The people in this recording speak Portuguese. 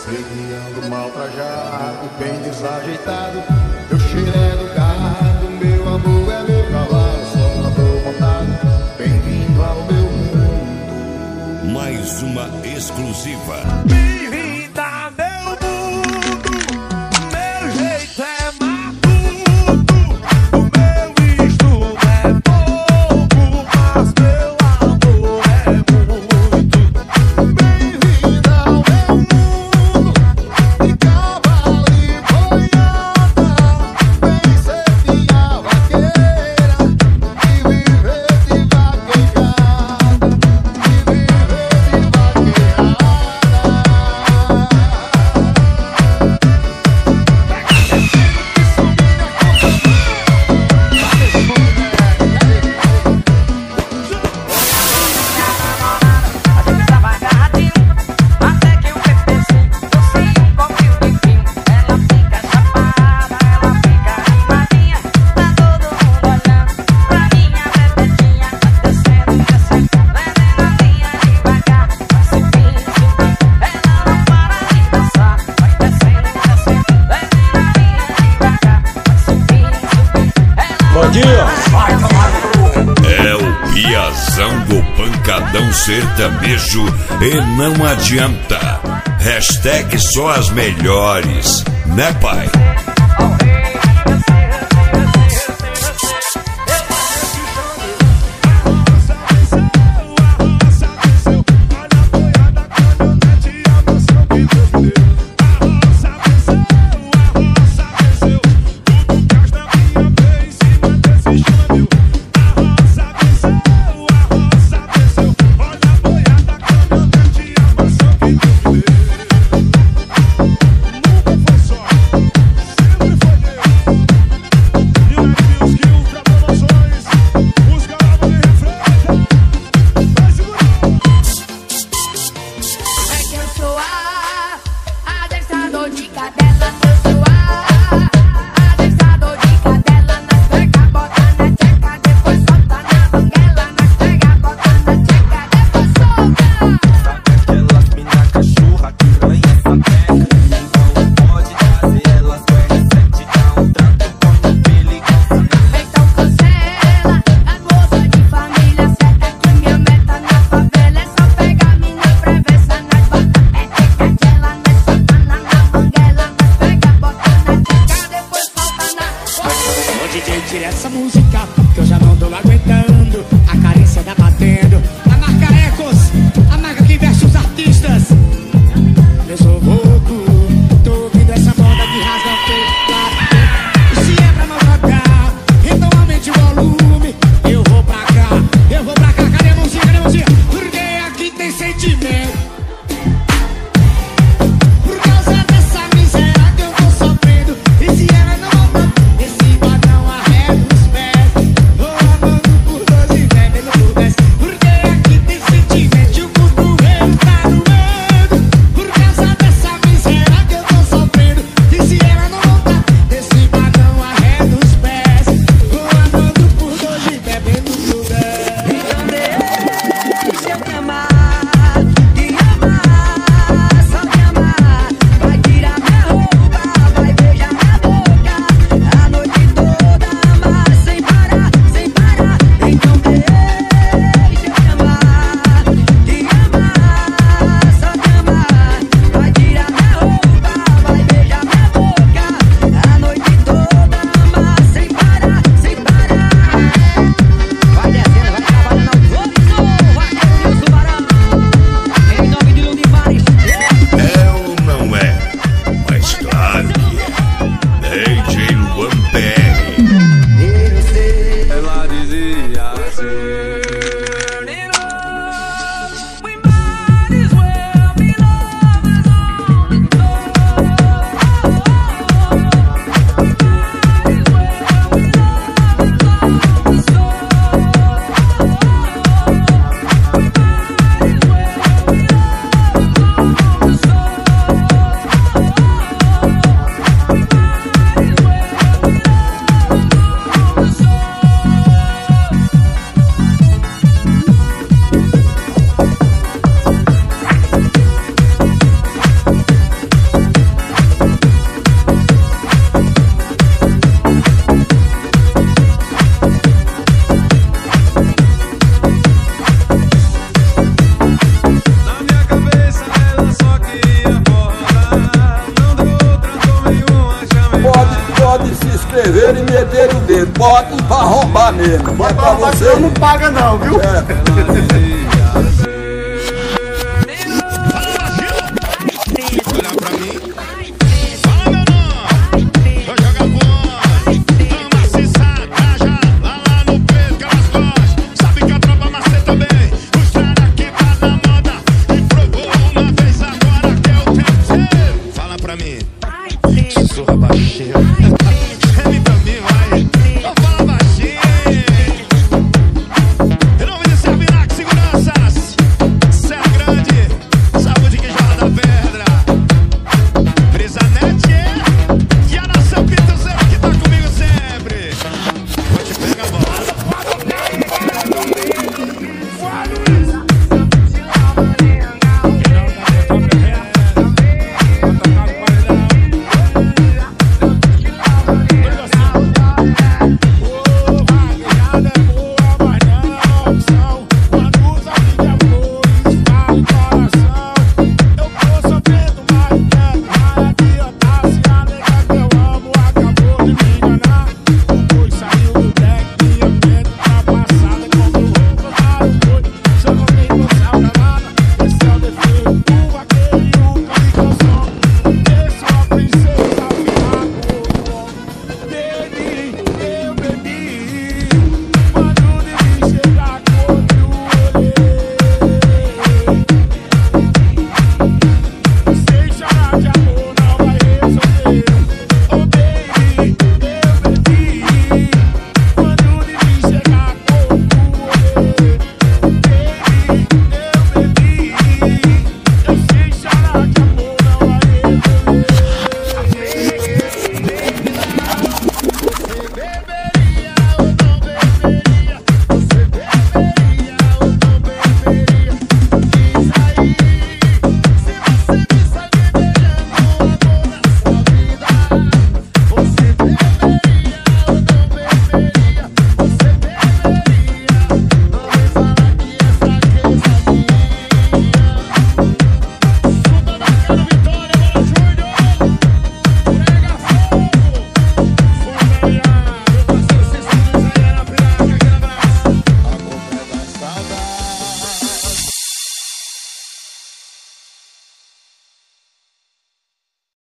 Seguindo mal trajado, bem desajeitado. Eu cheirei do gado, meu amor é meu cavalo, só tô montado. Bem-vindo ao meu mundo. Mais uma exclusiva. Bem-vinda ao meu mundo. Meu jeito é matuto. O meu estudo é pouco, mas meu amor é muito. Bem-vinda ao meu mundo de cavalo e boiada. Vem ser minha vaqueira e viver de vaquejada, e viver de vaquejada. É o Piazão do Pancadão Sertanejo e não adianta. Hashtag só as melhores, né, pai? boto pra roubar mesmo. Bota pra você não paga não, viu? Sussurra baixinho. Chame pra mim, vai. Então fala baixinho. Em nome de Servinac Seguranças, Serra Grande, saúde que jorra da pedra. Brisanete e a nossa pituzeira que tá comigo sempre. Vou te pegar a bola. Shut up.